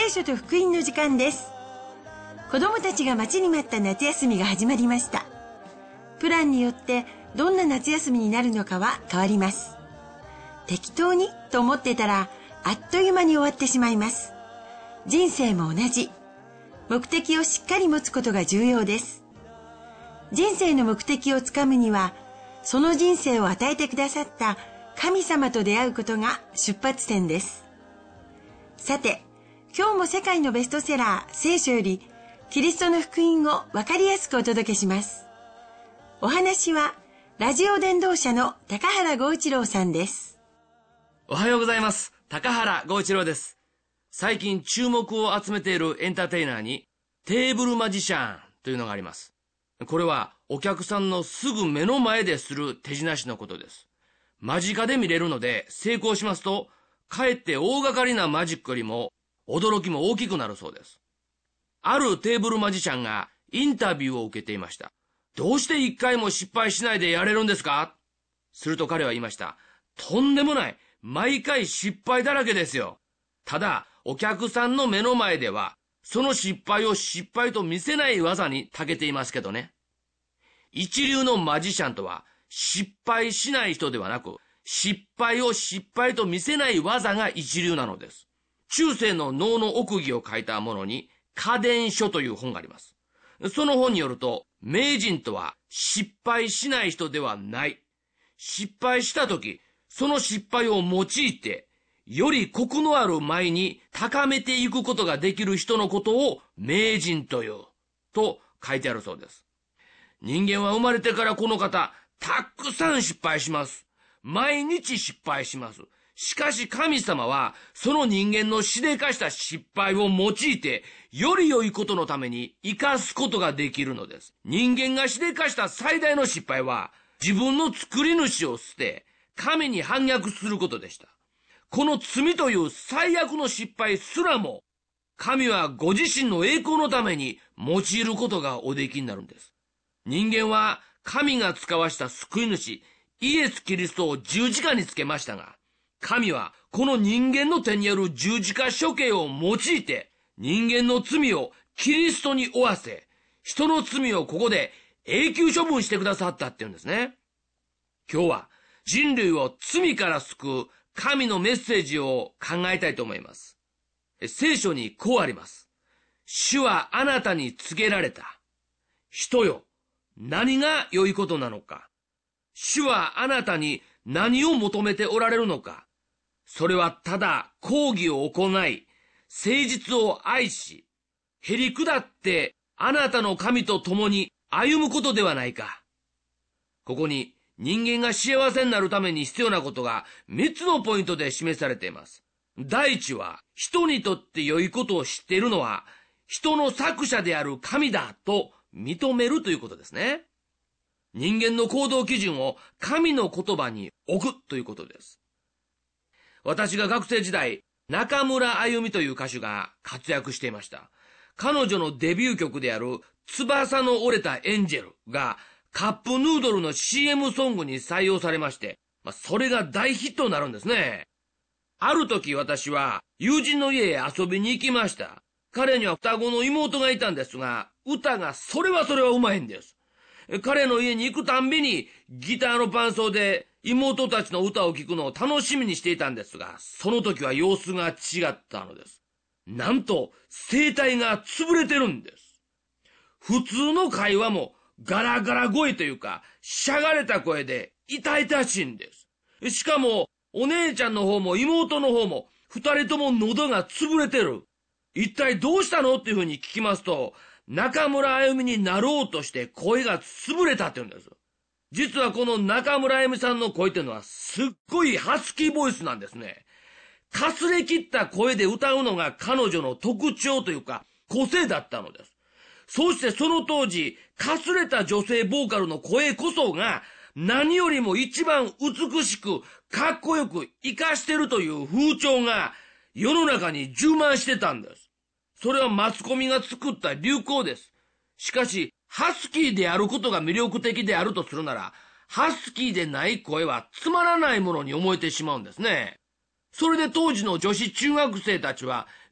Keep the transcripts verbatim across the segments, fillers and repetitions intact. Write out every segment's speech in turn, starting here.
聖書と福音の時間です。子供たちが待ちに待った夏休みが始まりました。プランによってどんな夏休みになるのかは変わります。適当にと思ってたらあっという間に終わってしまいます。人生も同じ。目的をしっかり持つことが重要です。人生の目的をつかむには、その人生を与えてくださった神様と出会うことが出発点です。さて、今日も世界のベストセラー聖書よりキリストの福音をわかりやすくお届けします。お話はラジオ伝道者の高原剛一郎さんです。 おはようございます。高原剛一郎です。最近注目を集めているエンターテイナーにテーブルマジシャンというのがあります。これはお客さんのすぐ目の前でする手品師のことです。間近で見れるので成功しますと、かえって大掛かりなマジックよりも驚きも大きくなるそうです。あるテーブルマジシャンがインタビューを受けていました。どうして一回も失敗しないでやれるんですか？すると彼は言いました。とんでもない。毎回失敗だらけですよ。ただ、お客さんの目の前では、その失敗を失敗と見せない技に長けていますけどね。一流のマジシャンとは、失敗しない人ではなく、失敗を失敗と見せない技が一流なのです。中世の能の奥義を書いたものに、家伝書という本があります。その本によると、名人とは失敗しない人ではない。失敗したとき、その失敗を用いて、よりコクのある舞に高めていくことができる人のことを名人という、と書いてあるそうです。人間は生まれてからこの方、たくさん失敗します。毎日失敗します。しかし神様は、その人間のしでかした失敗を用いて、より良いことのために生かすことができるのです。人間がしでかした最大の失敗は、自分の作り主を捨て、神に反逆することでした。この罪という最悪の失敗すらも、神はご自身の栄光のために用いることがおできになるんです。人間は神が使わした救い主、イエス・キリストを十字架につけましたが、神はこの人間の手にある十字架処刑を用いて、人間の罪をキリストに負わせ、人の罪をここで永久処分してくださったっていうんですね。今日は人類を罪から救う神のメッセージを考えたいと思います。聖書にこうあります。主はあなたに告げられた。人よ、何が良いことなのか。主はあなたに何を求めておられるのか。それはただ公義を行い、誠実を愛し、へり下ってあなたの神と共に歩むことではないか。ここに人間が幸せになるために必要なことがみっつのポイントで示されています。第一は、人にとって良いことを知っているのは、人の作者である神だと認めるということですね。人間の行動基準を神の言葉に置くということです。私が学生時代、中村あゆみという歌手が活躍していました。彼女のデビュー曲である翼の折れたエンジェルがカップヌードルの シーエム ソングに採用されまして、まあ、それが大ヒットになるんですね。ある時私は友人の家へ遊びに行きました。彼には双子の妹がいたんですが、歌がそれはそれはうまいんです。彼の家に行くたんびにギターの伴奏で妹たちの歌を聴くのを楽しみにしていたんですが、その時は様子が違ったのです。なんと声帯が潰れてるんです。普通の会話もガラガラ声というか、しゃがれた声で痛々しいんです。しかもお姉ちゃんの方も妹の方も二人とも喉が潰れてる。一体どうしたのっていうふうに聞きますと、中村あゆみになろうとして声が潰れたって言うんです。実はこの中村あゆみさんの声っていうのはすっごいハスキーボイスなんですね。かすれ切った声で歌うのが彼女の特徴というか個性だったのです。そしてその当時、かすれた女性ボーカルの声こそが何よりも一番美しくかっこよく活かしてるという風潮が世の中に充満してたんです。それはマスコミが作った流行です。しかし、ハスキーであることが魅力的であるとするなら、ハスキーでない声はつまらないものに思えてしまうんですね。それで当時の女子中学生たちは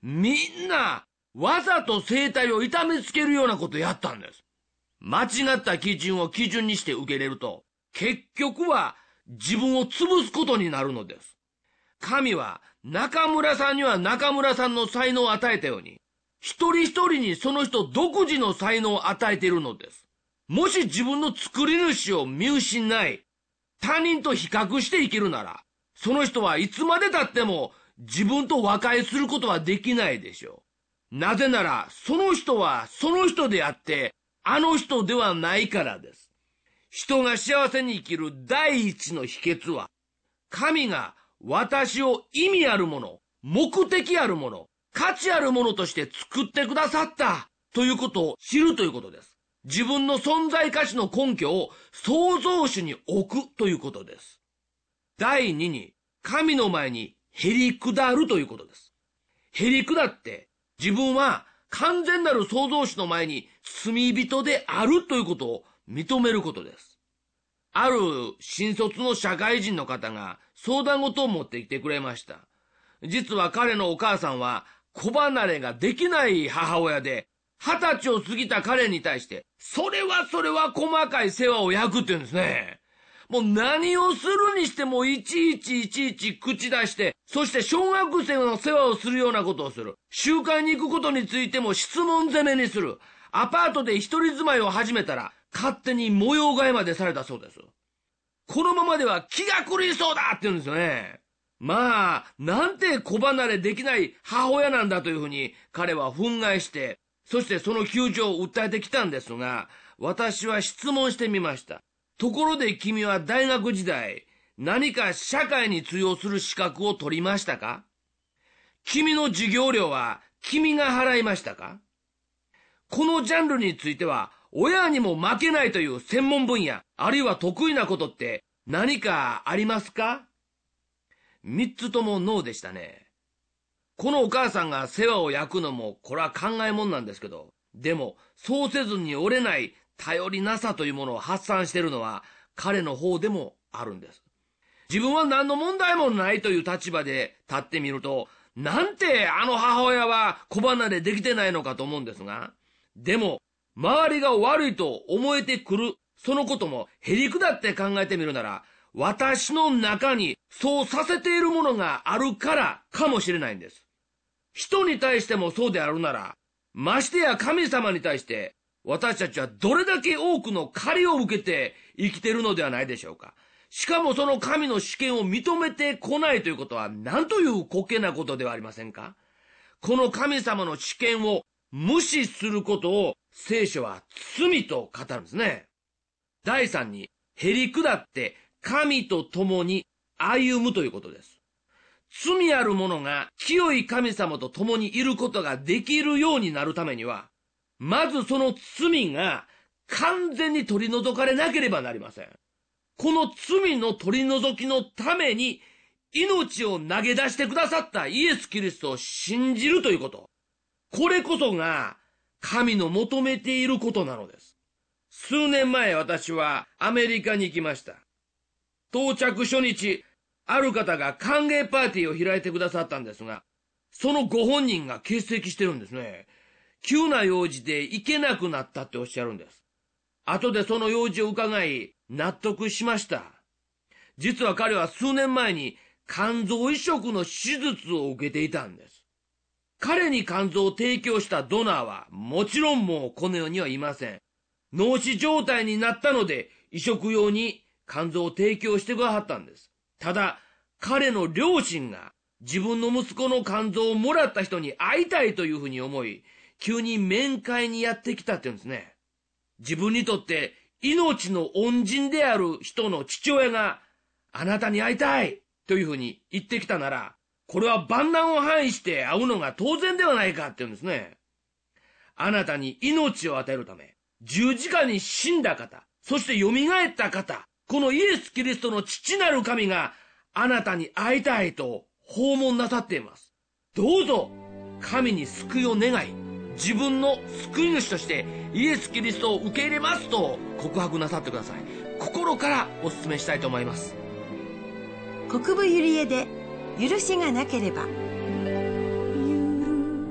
みんなわざと生体を痛めつけるようなことをやったんです。間違った基準を基準にして受け入れると、結局は自分を潰すことになるのです。神は中村さんには中村さんの才能を与えたように、一人一人にその人独自の才能を与えているのです。もし自分の作り主を見失い、他人と比較して生きるなら、その人はいつまで経っても自分と和解することはできないでしょう。なぜなら、その人はその人であって、あの人ではないからです。人が幸せに生きる第一の秘訣は、神が私を意味あるもの、目的あるもの、価値あるものとして作ってくださったということを知るということです。自分の存在価値の根拠を創造主に置くということです。第二に、神の前にへり下るということです。へり下って自分は完全なる創造主の前に罪人であるということを認めることです。ある新卒の社会人の方が相談事を持ってきてくれました。実は彼のお母さんは子離れができない母親で、二十歳を過ぎた彼に対して、それはそれは細かい世話を焼くって言うんですね。もう何をするにしてもいちいちいちいち口出して、そして小学生の世話をするようなことをする。集会に行くことについても質問攻めにする。アパートで一人住まいを始めたら、勝手に模様替えまでされたそうです。このままでは気が狂いそうだって言うんですよね。まあ、なんて子離れできない母親なんだというふうに彼は憤慨して、そしてその窮状を訴えてきたんですが、私は質問してみました。ところで君は大学時代、何か社会に通用する資格を取りましたか？君の授業料は君が払いましたか？このジャンルについては、親にも負けないという専門分野、あるいは得意なことって何かありますか？三つともノーでしたね。このお母さんが世話を焼くのも、これは考えもんなんですけど、でも、そうせずに折れない頼りなさというものを発散しているのは、彼の方でもあるんです。自分は何の問題もないという立場で立ってみると、なんてあの母親は子離れできてないのかと思うんですが、でも、周りが悪いと思えてくる、そのこともへりくだって考えてみるなら、私の中にそうさせているものがあるからかもしれないんです。人に対してもそうであるなら、ましてや神様に対して、私たちはどれだけ多くの借りを受けて生きているのではないでしょうか。しかもその神の主権を認めてこないということは、なんという滑稽なことではありませんか。この神様の主権を無視することを聖書は罪と語るんですね。第三に、へり下って神と共に歩むということです。罪ある者が清い神様と共にいることができるようになるためには、まずその罪が完全に取り除かれなければなりません。この罪の取り除きのために命を投げ出してくださったイエス・キリストを信じるということ。これこそが神の求めていることなのです。数年前私はアメリカに行きました。到着初日、ある方が歓迎パーティーを開いてくださったんですが、そのご本人が欠席してるんですね。急な用事で行けなくなったっておっしゃるんです。後でその用事を伺い、納得しました。実は彼は数年前に肝臓移植の手術を受けていたんです。彼に肝臓を提供したドナーはもちろんもうこの世にはいません。脳死状態になったので移植用に肝臓を提供してくださったんです。ただ、彼の両親が自分の息子の肝臓をもらった人に会いたいというふうに思い、急に面会にやってきたって言うんですね。自分にとって命の恩人である人の父親があなたに会いたいというふうに言ってきたなら、これは万難を排して会うのが当然ではないかって言うんですね。あなたに命を与えるため、十字架に死んだ方、そして蘇った方、このイエス・キリストの父なる神があなたに会いたいと訪問なさっています。どうぞ神に救いを願い、自分の救い主としてイエス・キリストを受け入れますと告白なさってください。心からお勧めしたいと思います。 国分ゆりえで許しがなければ。許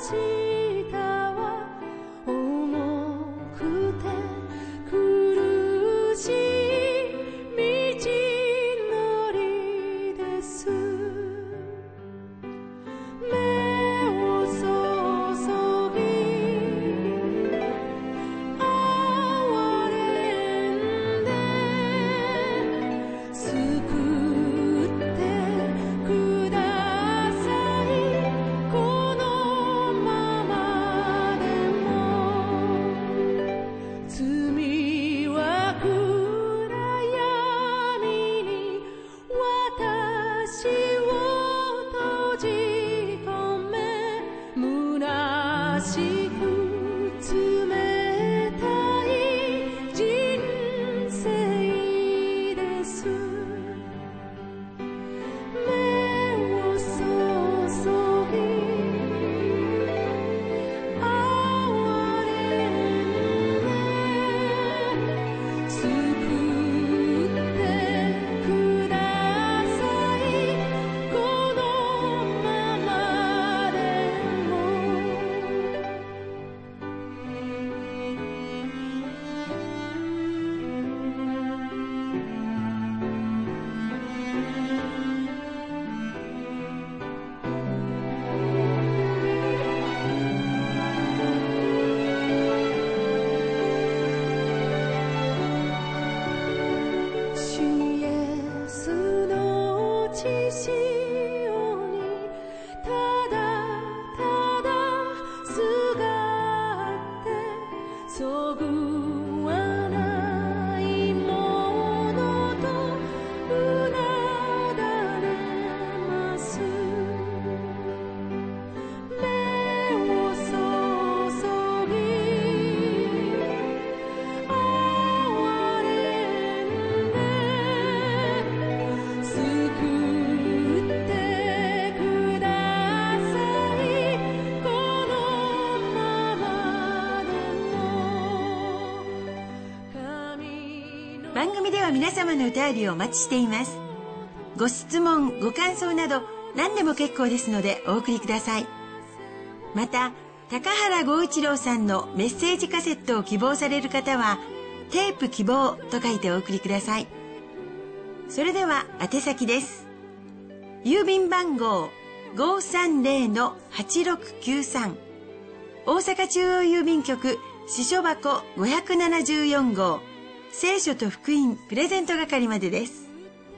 番組では皆様のお便りをお待ちしています。ご質問、ご感想など何でも結構ですのでお送りください。また、高原剛一郎さんのメッセージカセットを希望される方は、テープ希望と書いてお送りください。それでは宛先です。郵便番号 ごーさんぜろのはちろくきゅうさん 大阪中央郵便局支所箱ごひゃくななじゅうよん号聖書と福音プレゼント係までです。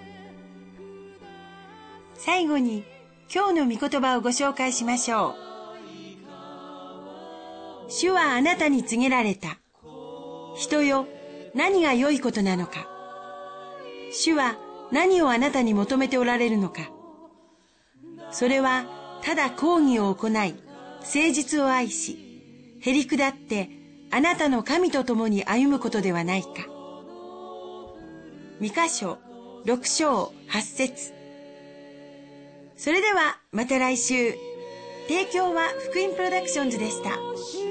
最後に今日の御言葉をご紹介しましょう。主はあなたに告げられた。人よ、何が良いことなのか。主は何をあなたに求めておられるのか。それはただ公義を行い、誠実を愛し、へりくだってあなたの神と共に歩むことではないか。ミカ書ろく章はち節。それではまた来週。提供は福音プロダクションズでした。